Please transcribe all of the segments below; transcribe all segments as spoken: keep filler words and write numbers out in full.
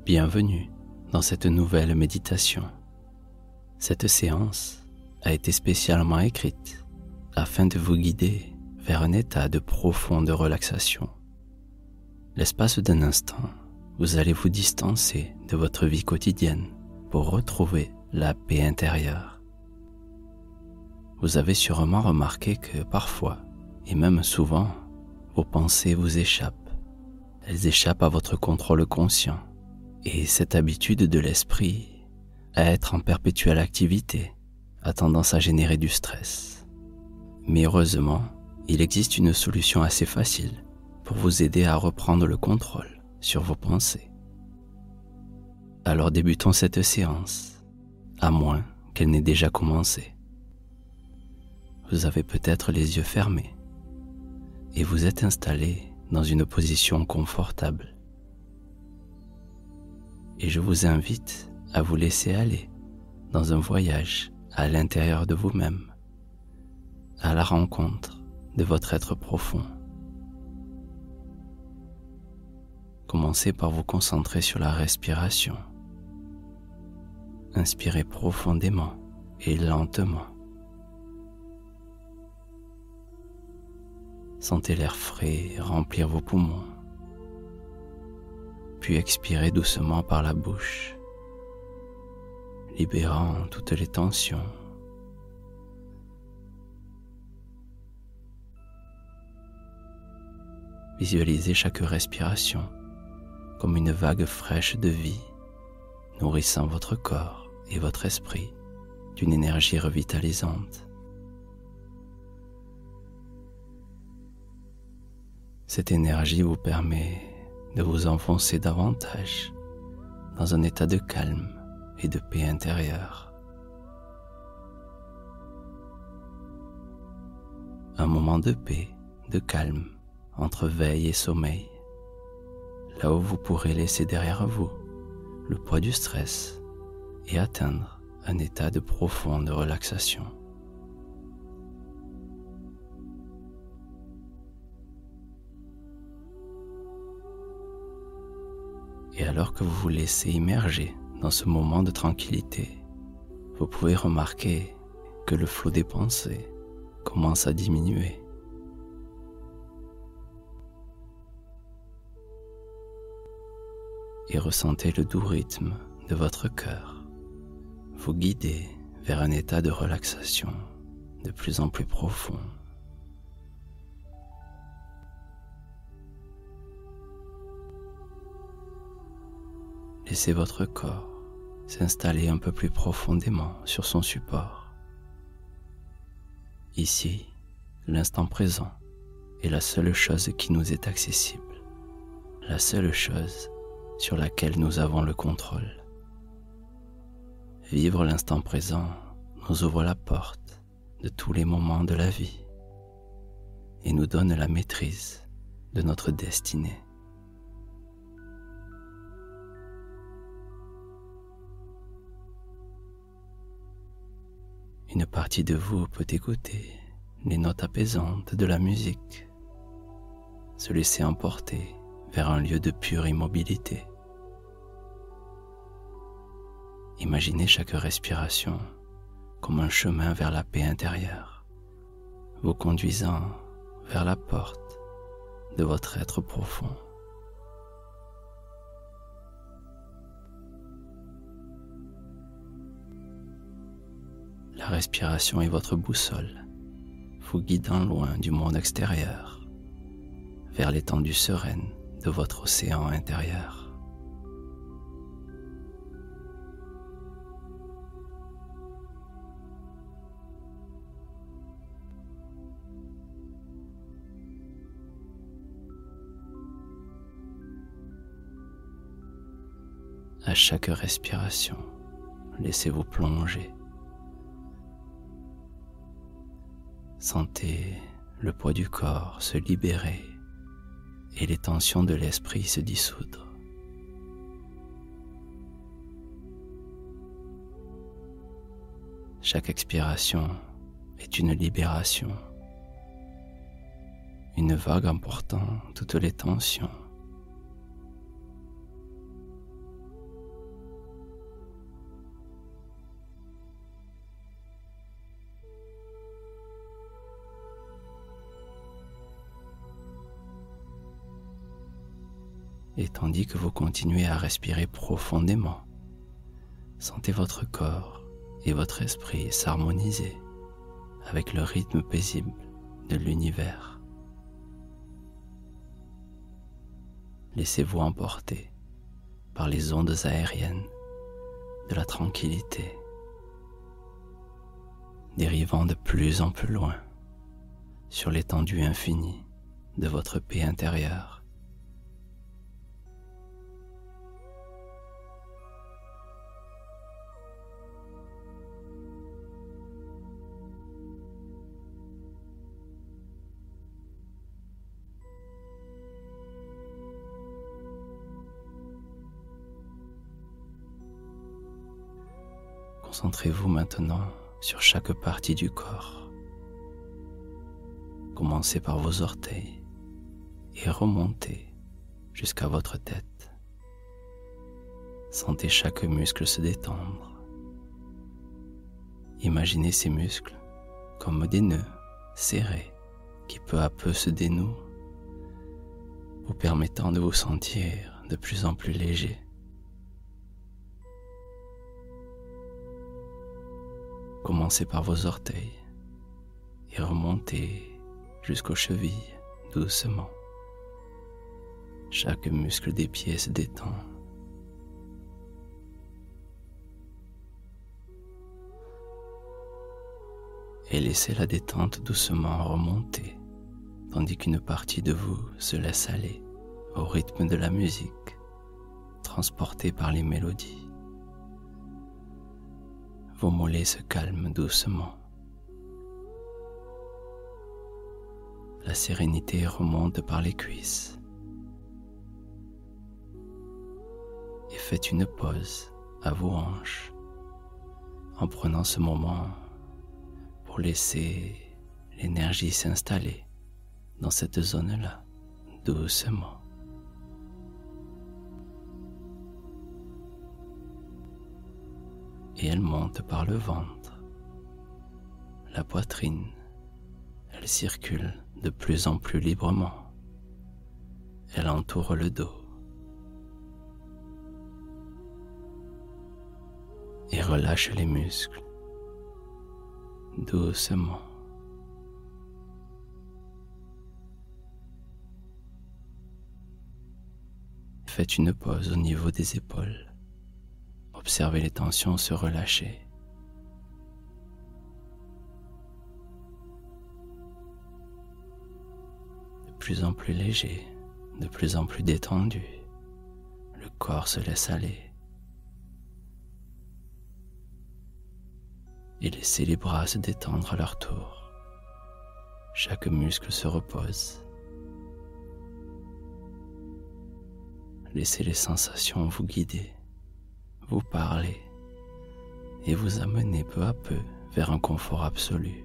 Bienvenue dans cette nouvelle méditation. Cette séance a été spécialement écrite afin de vous guider vers un état de profonde relaxation. L'espace d'un instant, vous allez vous distancer de votre vie quotidienne pour retrouver la paix intérieure. Vous avez sûrement remarqué que parfois, et même souvent, vos pensées vous échappent. Elles échappent à votre contrôle conscient. Et cette habitude de l'esprit à être en perpétuelle activité a tendance à générer du stress. Mais heureusement, il existe une solution assez facile pour vous aider à reprendre le contrôle sur vos pensées. Alors débutons cette séance, à moins qu'elle n'ait déjà commencé. Vous avez peut-être les yeux fermés et vous êtes installé dans une position confortable. Et je vous invite à vous laisser aller dans un voyage à l'intérieur de vous-même, à la rencontre de votre être profond. Commencez par vous concentrer sur la respiration. Inspirez profondément et lentement. Sentez l'air frais remplir vos poumons. Puis expirez doucement par la bouche, libérant toutes les tensions. Visualisez chaque respiration comme une vague fraîche de vie, nourrissant votre corps et votre esprit d'une énergie revitalisante. Cette énergie vous permet de vous enfoncer davantage dans un état de calme et de paix intérieure. Un moment de paix, de calme, entre veille et sommeil, là où vous pourrez laisser derrière vous le poids du stress et atteindre un état de profonde relaxation. Et alors que vous vous laissez immerger dans ce moment de tranquillité, vous pouvez remarquer que le flot des pensées commence à diminuer. Et ressentez le doux rythme de votre cœur vous guider vers un état de relaxation de plus en plus profond. Laissez votre corps s'installer un peu plus profondément sur son support. Ici, l'instant présent est la seule chose qui nous est accessible, la seule chose sur laquelle nous avons le contrôle. Vivre l'instant présent nous ouvre la porte de tous les moments de la vie et nous donne la maîtrise de notre destinée. Une partie de vous peut écouter les notes apaisantes de la musique, se laisser emporter vers un lieu de pure immobilité. Imaginez chaque respiration comme un chemin vers la paix intérieure, vous conduisant vers la porte de votre être profond. La respiration est votre boussole, vous guidant loin du monde extérieur, vers l'étendue sereine de votre océan intérieur. À chaque respiration, laissez-vous plonger. Sentez le poids du corps se libérer et les tensions de l'esprit se dissoudre. Chaque expiration est une libération, une vague emportant toutes les tensions. Et tandis que vous continuez à respirer profondément, sentez votre corps et votre esprit s'harmoniser avec le rythme paisible de l'univers. Laissez-vous emporter par les ondes aériennes de la tranquillité, dérivant de plus en plus loin sur l'étendue infinie de votre paix intérieure. Concentrez-vous maintenant sur chaque partie du corps. Commencez par vos orteils et remontez jusqu'à votre tête. Sentez chaque muscle se détendre. Imaginez ces muscles comme des nœuds serrés qui peu à peu se dénouent, vous permettant de vous sentir de plus en plus léger. Commencez par vos orteils et remontez jusqu'aux chevilles doucement. Chaque muscle des pieds se détend. Et laissez la détente doucement remonter, tandis qu'une partie de vous se laisse aller au rythme de la musique, transportée par les mélodies. Vos mollets se calment doucement. La sérénité remonte par les cuisses. Et faites une pause à vos hanches en prenant ce moment pour laisser l'énergie s'installer dans cette zone-là, doucement. Et elle monte par le ventre, la poitrine, elle circule de plus en plus librement, elle entoure le dos et relâche les muscles, doucement. Faites une pause au niveau des épaules. Observez les tensions se relâcher. De plus en plus léger, de plus en plus détendu, le corps se laisse aller. Et laissez les bras se détendre à leur tour. Chaque muscle se repose. Laissez les sensations vous guider, vous parler et vous amener peu à peu vers un confort absolu.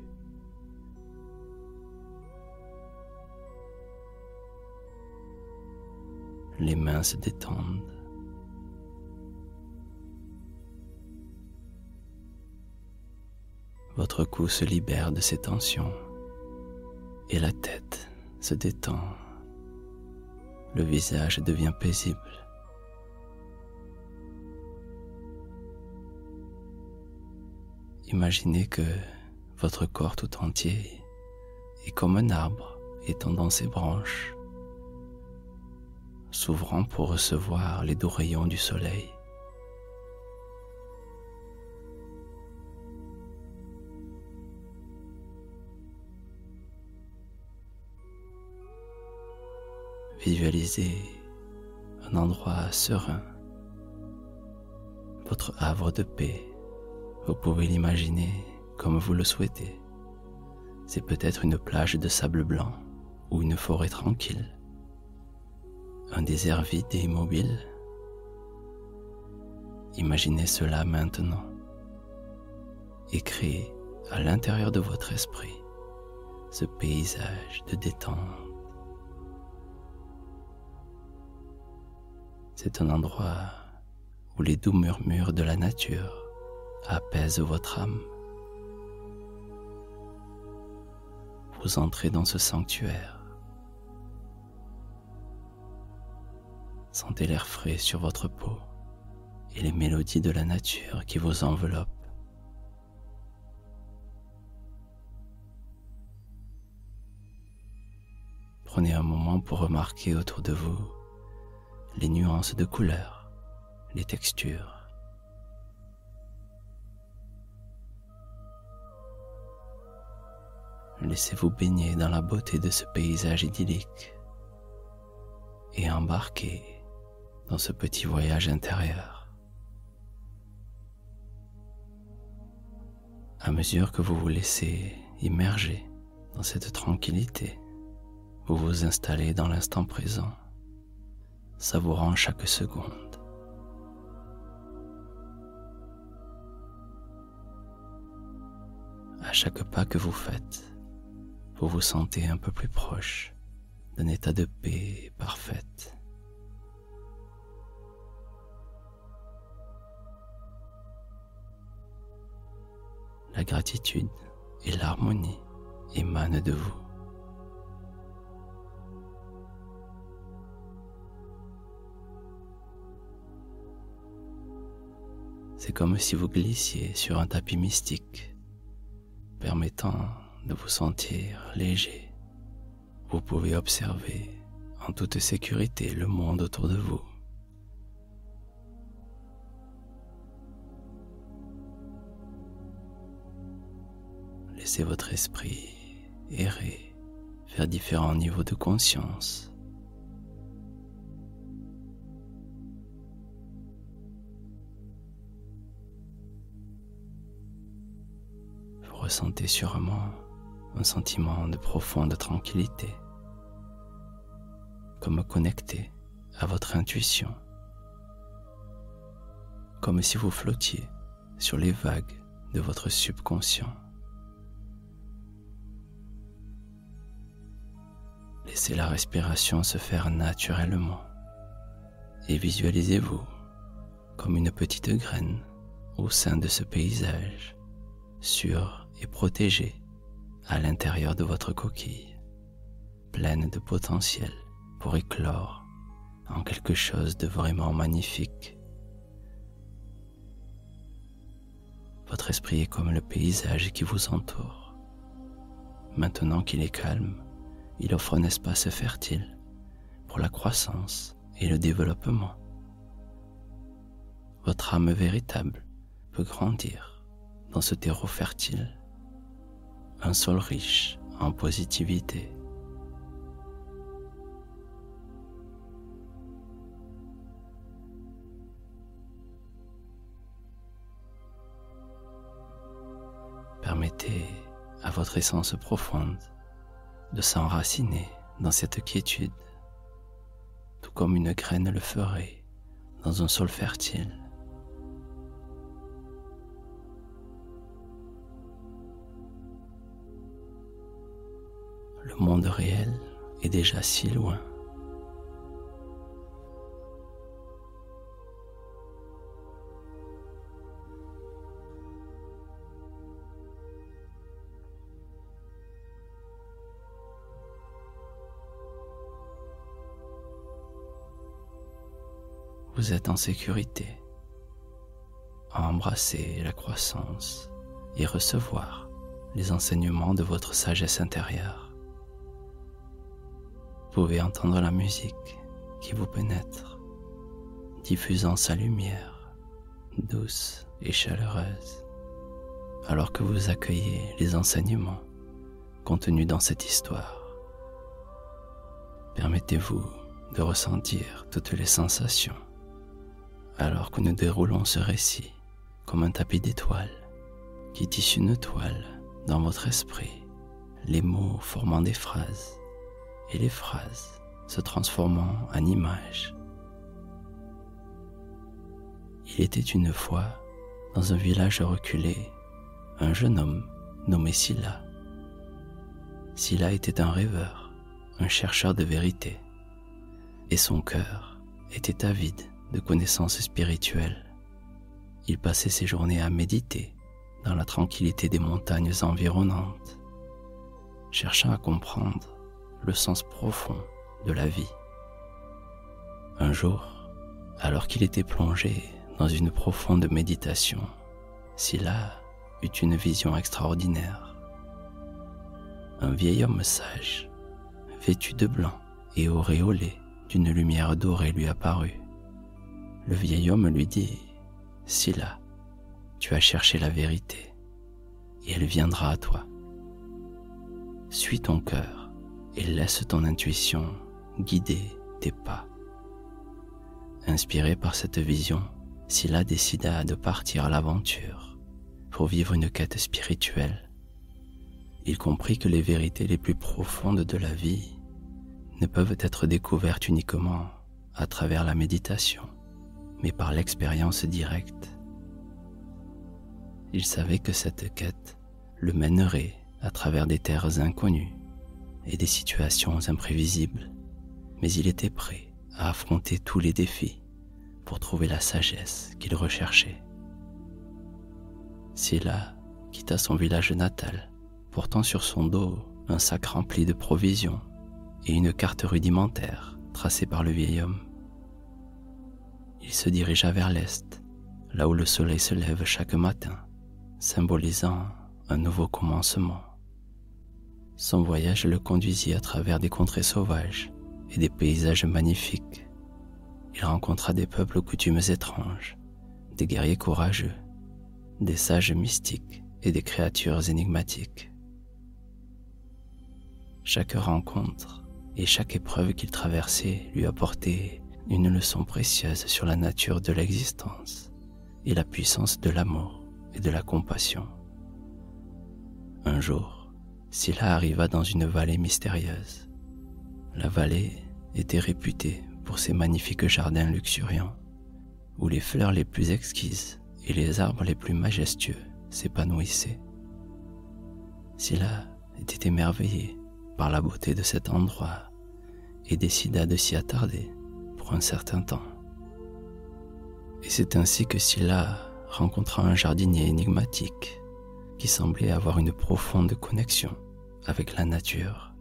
Les mains se détendent. Votre cou se libère de ses tensions et la tête se détend. Le visage devient paisible. Imaginez que votre corps tout entier est comme un arbre étendant ses branches, s'ouvrant pour recevoir les doux rayons du soleil. Visualisez un endroit serein, votre havre de paix. Vous pouvez l'imaginer comme vous le souhaitez. C'est peut-être une plage de sable blanc ou une forêt tranquille, un désert vide et immobile. Imaginez cela maintenant et créez à l'intérieur de votre esprit ce paysage de détente. C'est un endroit où les doux murmures de la nature apaisent votre âme. Vous entrez dans ce sanctuaire. Sentez l'air frais sur votre peau et les mélodies de la nature qui vous enveloppent. Prenez un moment pour remarquer autour de vous les nuances de couleurs, les textures. Laissez-vous baigner dans la beauté de ce paysage idyllique et embarquez dans ce petit voyage intérieur. À mesure que vous vous laissez immerger dans cette tranquillité, vous vous installez dans l'instant présent, savourant chaque seconde. À chaque pas que vous faites, vous vous sentez un peu plus proche d'un état de paix parfaite. La gratitude et l'harmonie émanent de vous. C'est comme si vous glissiez sur un tapis mystique, permettant de vous sentir léger. Vous pouvez observer en toute sécurité le monde autour de vous. Laissez votre esprit errer vers différents niveaux de conscience. Vous ressentez sûrement un sentiment de profonde tranquillité, comme connecté à votre intuition, comme si vous flottiez sur les vagues de votre subconscient. Laissez la respiration se faire naturellement et visualisez-vous comme une petite graine au sein de ce paysage, sûre et protégée à l'intérieur de votre coquille, pleine de potentiel pour éclore en quelque chose de vraiment magnifique. Votre esprit est comme le paysage qui vous entoure. Maintenant qu'il est calme, il offre un espace fertile pour la croissance et le développement. Votre âme véritable peut grandir dans ce terreau fertile, un sol riche en positivité. Permettez à votre essence profonde de s'enraciner dans cette quiétude, tout comme une graine le ferait dans un sol fertile. Le monde réel est déjà si loin. Vous êtes en sécurité, à embrasser la croissance et recevoir les enseignements de votre sagesse intérieure. Vous pouvez entendre la musique qui vous pénètre, diffusant sa lumière douce et chaleureuse, alors que vous accueillez les enseignements contenus dans cette histoire. Permettez-vous de ressentir toutes les sensations alors que nous déroulons ce récit comme un tapis d'étoiles qui tisse une toile dans votre esprit, les mots formant des phrases et les phrases se transformant en images. Il était une fois, dans un village reculé, un jeune homme nommé Sila. Sila était un rêveur, un chercheur de vérité, et son cœur était avide de connaissances spirituelles. Il passait ses journées à méditer dans la tranquillité des montagnes environnantes, cherchant à comprendre le sens profond de la vie. Un jour, alors qu'il était plongé dans une profonde méditation, Sila eut une vision extraordinaire. Un vieil homme sage, vêtu de blanc et auréolé d'une lumière dorée lui apparut. Le vieil homme lui dit « Sila, tu as cherché la vérité, et elle viendra à toi. Suis ton cœur et laisse ton intuition guider tes pas. » Inspiré par cette vision, Sila décida de partir à l'aventure pour vivre une quête spirituelle. Il comprit que les vérités les plus profondes de la vie ne peuvent être découvertes uniquement à travers la méditation, mais par l'expérience directe. Il savait que cette quête le mènerait à travers des terres inconnues et des situations imprévisibles, mais il était prêt à affronter tous les défis pour trouver la sagesse qu'il recherchait. Sila quitta son village natal, portant sur son dos un sac rempli de provisions et une carte rudimentaire tracée par le vieil homme. Il se dirigea vers l'est, là où le soleil se lève chaque matin, symbolisant un nouveau commencement. Son voyage le conduisit à travers des contrées sauvages et des paysages magnifiques. Il rencontra des peuples aux coutumes étranges, des guerriers courageux, des sages mystiques et des créatures énigmatiques. Chaque rencontre et chaque épreuve qu'il traversait lui apportait une leçon précieuse sur la nature de l'existence et la puissance de l'amour et de la compassion. Un jour, Sila arriva dans une vallée mystérieuse. La vallée était réputée pour ses magnifiques jardins luxuriants, où les fleurs les plus exquises et les arbres les plus majestueux s'épanouissaient. Sila était émerveillé par la beauté de cet endroit et décida de s'y attarder pour un certain temps. Et c'est ainsi que Sila rencontra un jardinier énigmatique qui semblait avoir une profonde connexion avec la nature.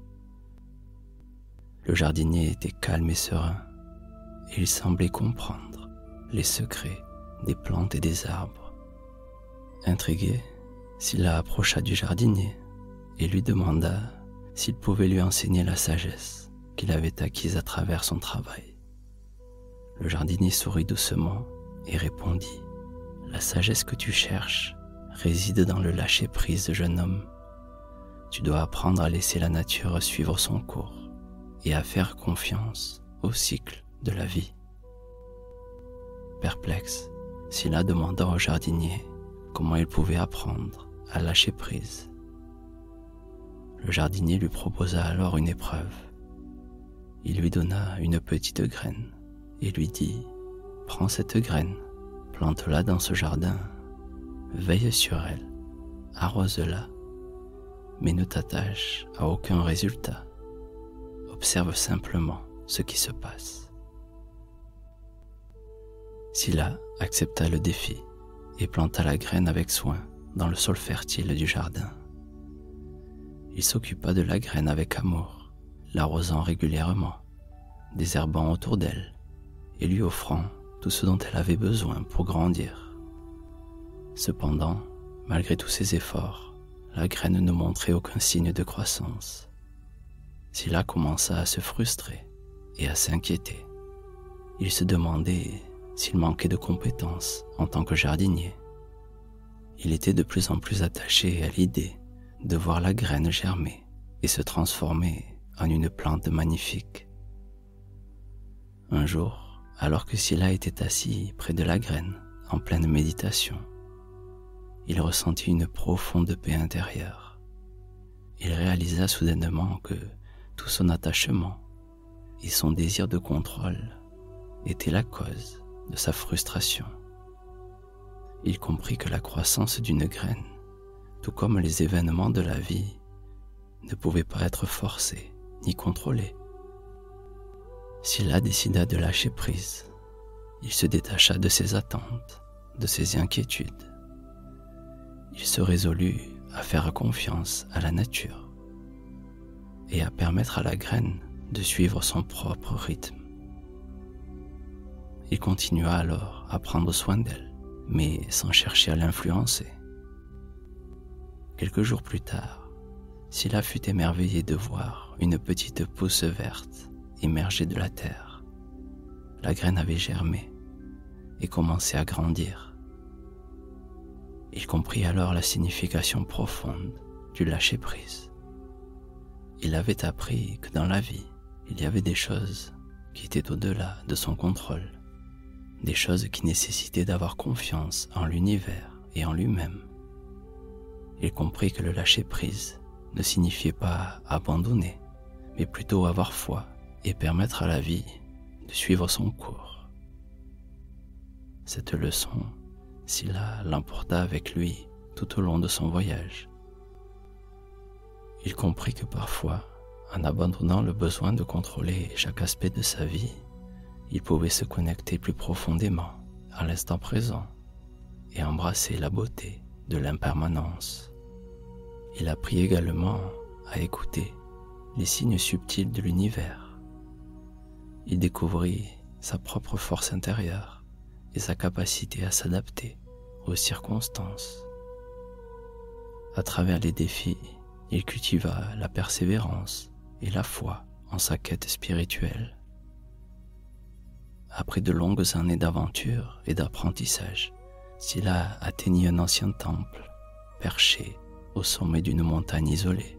Le jardinier était calme et serein, et il semblait comprendre les secrets des plantes et des arbres. Intrigué, Sila approcha du jardinier et lui demanda s'il pouvait lui enseigner la sagesse qu'il avait acquise à travers son travail. Le jardinier sourit doucement et répondit « La sagesse que tu cherches réside dans le lâcher-prise, jeune homme. Tu dois apprendre à laisser la nature suivre son cours et à faire confiance au cycle de la vie. » Perplexe, Sila demanda au jardinier comment il pouvait apprendre à lâcher prise. Le jardinier lui proposa alors une épreuve. Il lui donna une petite graine et lui dit « Prends cette graine, plante-la dans ce jardin, veille sur elle, arrose-la, mais ne t'attache à aucun résultat. Observe simplement ce qui se passe. » Sila accepta le défi et planta la graine avec soin dans le sol fertile du jardin. Il s'occupa de la graine avec amour, l'arrosant régulièrement, désherbant autour d'elle et lui offrant tout ce dont elle avait besoin pour grandir. Cependant, malgré tous ses efforts, la graine ne montrait aucun signe de croissance. Sila commença à se frustrer et à s'inquiéter. Il se demandait s'il manquait de compétences en tant que jardinier. Il était de plus en plus attaché à l'idée de voir la graine germer et se transformer en une plante magnifique. Un jour, alors que Sila était assis près de la graine, en pleine méditation, il ressentit une profonde paix intérieure. Il réalisa soudainement que tout son attachement et son désir de contrôle étaient la cause de sa frustration. Il comprit que la croissance d'une graine, tout comme les événements de la vie, ne pouvaient pas être forcés ni contrôlés. Sila décida de lâcher prise. Il se détacha de ses attentes, de ses inquiétudes. Il se résolut à faire confiance à la nature et à permettre à la graine de suivre son propre rythme. Il continua alors à prendre soin d'elle, mais sans chercher à l'influencer. Quelques jours plus tard, Scylla fut émerveillée de voir une petite pousse verte émerger de la terre. La graine avait germé et commençait à grandir. Il comprit alors la signification profonde du lâcher-prise. Il avait appris que dans la vie, il y avait des choses qui étaient au-delà de son contrôle, des choses qui nécessitaient d'avoir confiance en l'univers et en lui-même. Il comprit que le lâcher-prise ne signifiait pas abandonner, mais plutôt avoir foi et permettre à la vie de suivre son cours. Cette leçon, Scylla l'emporta avec lui tout au long de son voyage. Il comprit que parfois, en abandonnant le besoin de contrôler chaque aspect de sa vie, il pouvait se connecter plus profondément à l'instant présent et embrasser la beauté de l'impermanence. Il apprit également à écouter les signes subtils de l'univers. Il découvrit sa propre force intérieure et sa capacité à s'adapter aux circonstances. À travers les défis, il cultiva la persévérance et la foi en sa quête spirituelle. Après de longues années d'aventure et d'apprentissage, Scylla atteignit un ancien temple, perché au sommet d'une montagne isolée.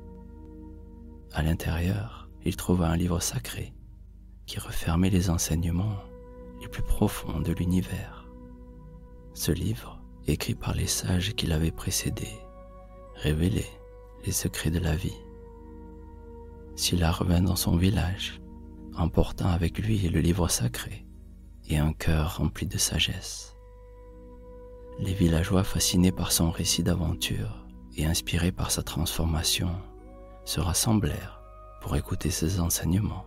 À l'intérieur, il trouva un livre sacré qui refermait les enseignements les plus profonds de l'univers. Ce livre, écrit par les sages qui l'avaient précédé, révélait les secrets de la vie. Scylla revint dans son village, emportant avec lui le livre sacré et un cœur rempli de sagesse. Les villageois, fascinés par son récit d'aventure et inspirés par sa transformation, se rassemblèrent pour écouter ses enseignements.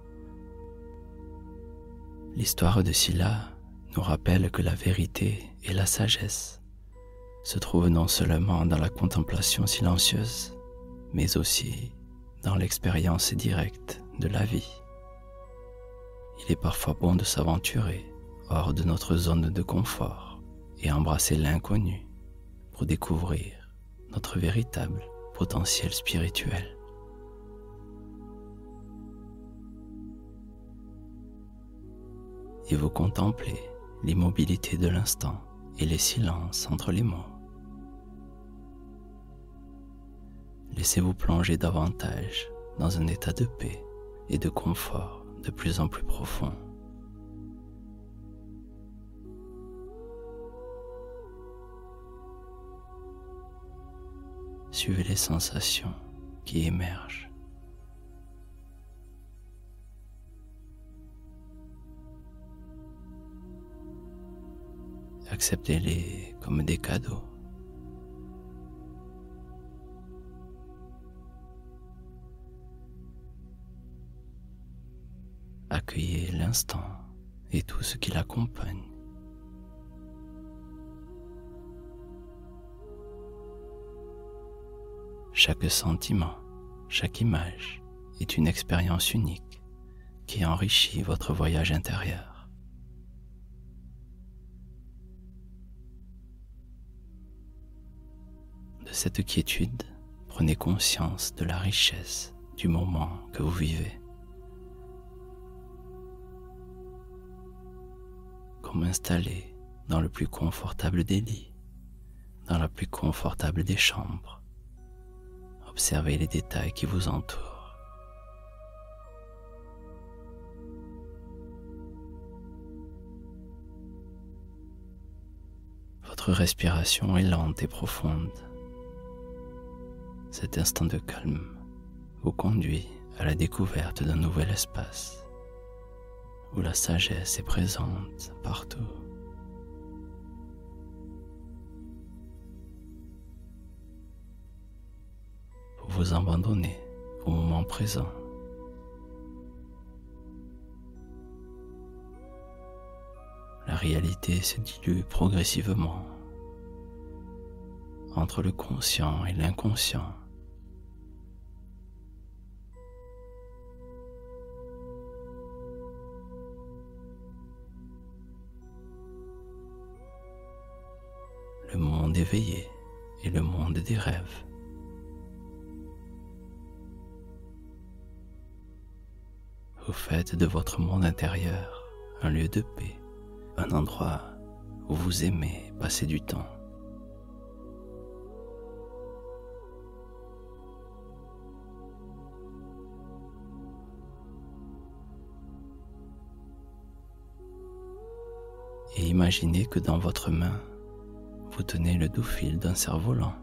L'histoire de Scylla nous rappelle que la vérité et la sagesse se trouvent non seulement dans la contemplation silencieuse, mais aussi dans l'expérience directe de la vie. Il est parfois bon de s'aventurer hors de notre zone de confort et embrasser l'inconnu pour découvrir notre véritable potentiel spirituel. Et vous contemplez l'immobilité de l'instant et les silences entre les mots. Laissez-vous plonger davantage dans un état de paix et de confort de plus en plus profond. Suivez les sensations qui émergent. Acceptez-les comme des cadeaux. Accueillez l'instant et tout ce qui l'accompagne. Chaque sentiment, chaque image est une expérience unique qui enrichit votre voyage intérieur. De cette quiétude, prenez conscience de la richesse du moment que vous vivez. Comme installé dans le plus confortable des lits, dans la plus confortable des chambres. Observez les détails qui vous entourent. Votre respiration est lente et profonde. Cet instant de calme vous conduit à la découverte d'un nouvel espace où la sagesse est présente partout. Vous vous abandonnez au moment présent. La réalité se dilue progressivement entre le conscient et l'inconscient. monde éveillé et le monde des rêves. Vous faites de votre monde intérieur un lieu de paix, un endroit où vous aimez passer du temps. Et imaginez que dans votre main, vous tenez le doux fil d'un cerf-volant.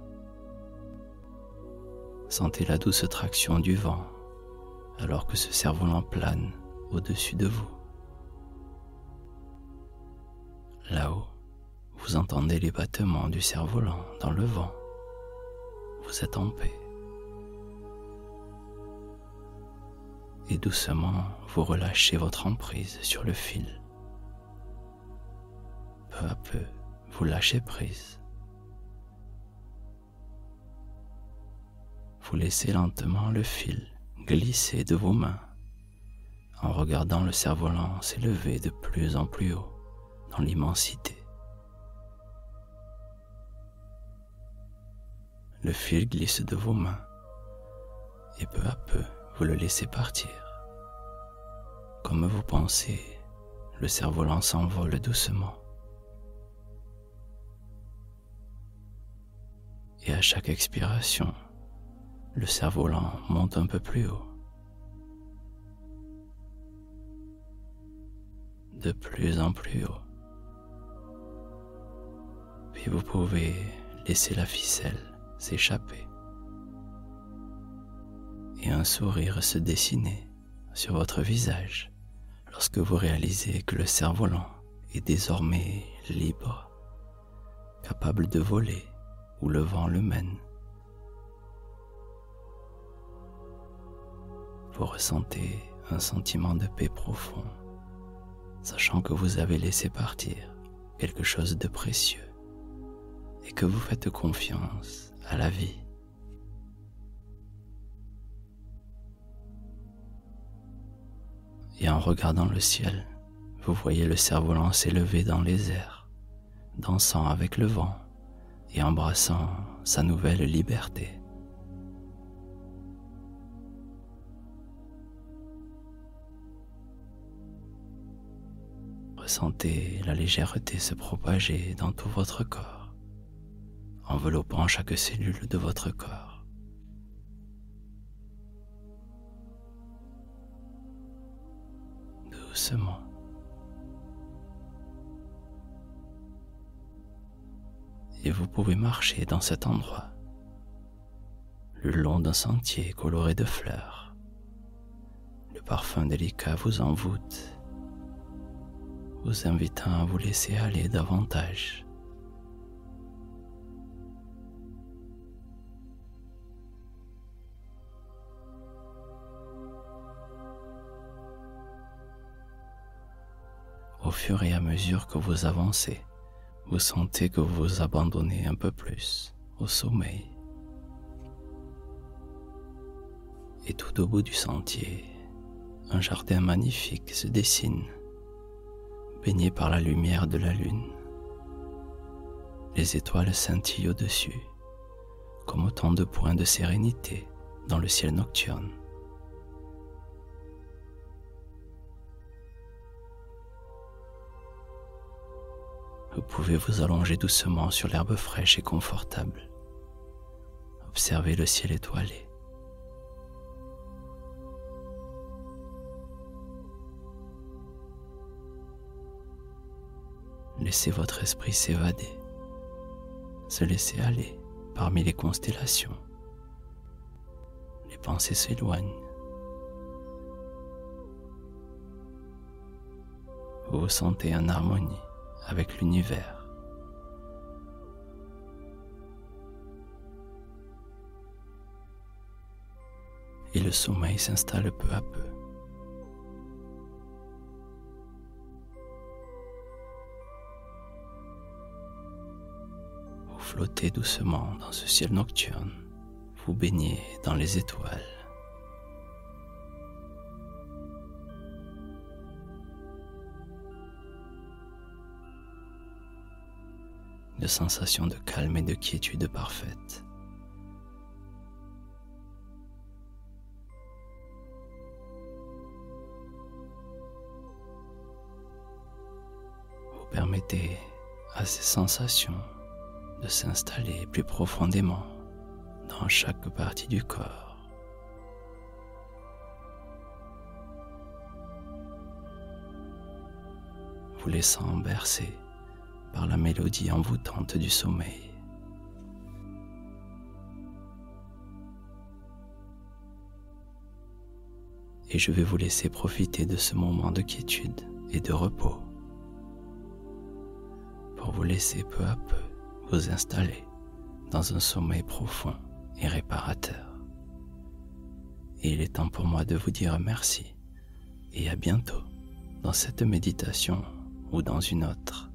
Sentez la douce traction du vent alors que ce cerf-volant plane au-dessus de vous. Là-haut, vous entendez les battements du cerf-volant dans le vent. Vous êtes en paix. Et doucement, vous relâchez votre emprise sur le fil. Peu à peu, vous lâchez prise. Vous laissez lentement le fil glisser de vos mains en regardant le cerf-volant s'élever de plus en plus haut dans l'immensité. Le fil glisse de vos mains et peu à peu vous le laissez partir. Comme vous pensez, le cerf-volant s'envole doucement. Et à chaque expiration, le cerf-volant monte un peu plus haut. De plus en plus haut. Puis vous pouvez laisser la ficelle s'échapper et un sourire se dessiner sur votre visage lorsque vous réalisez que le cerf-volant est désormais libre, capable de voler où le vent le mène. Vous ressentez un sentiment de paix profond, sachant que vous avez laissé partir quelque chose de précieux et que vous faites confiance à la vie. Et en regardant le ciel, vous voyez le cerf-volant s'élever dans les airs, dansant avec le vent et embrassant sa nouvelle liberté. Ressentez la légèreté se propager dans tout votre corps, enveloppant chaque cellule de votre corps. Doucement. Et vous pouvez marcher dans cet endroit, le long d'un sentier coloré de fleurs. Le parfum délicat vous envoûte, vous invitant à vous laisser aller davantage. Au fur et à mesure que vous avancez, vous sentez que vous vous abandonnez un peu plus au sommeil. Et tout au bout du sentier, un jardin magnifique se dessine, baigné par la lumière de la lune. Les étoiles scintillent au-dessus, comme autant de points de sérénité dans le ciel nocturne. Vous pouvez vous allonger doucement sur l'herbe fraîche et confortable. Observez le ciel étoilé. Laissez votre esprit s'évader, se laisser aller parmi les constellations. Les pensées s'éloignent. Vous vous sentez en harmonie avec l'univers. Et le sommeil s'installe peu à peu. Vous flottez doucement dans ce ciel nocturne, vous baignez dans les étoiles. de sensations de calme et de quiétude parfaite. Vous permettez à ces sensations de s'installer plus profondément dans chaque partie du corps. Vous laissant bercer par la mélodie envoûtante du sommeil. Et je vais vous laisser profiter de ce moment de quiétude et de repos pour vous laisser peu à peu vous installer dans un sommeil profond et réparateur. Et il est temps pour moi de vous dire merci et à bientôt dans cette méditation ou dans une autre.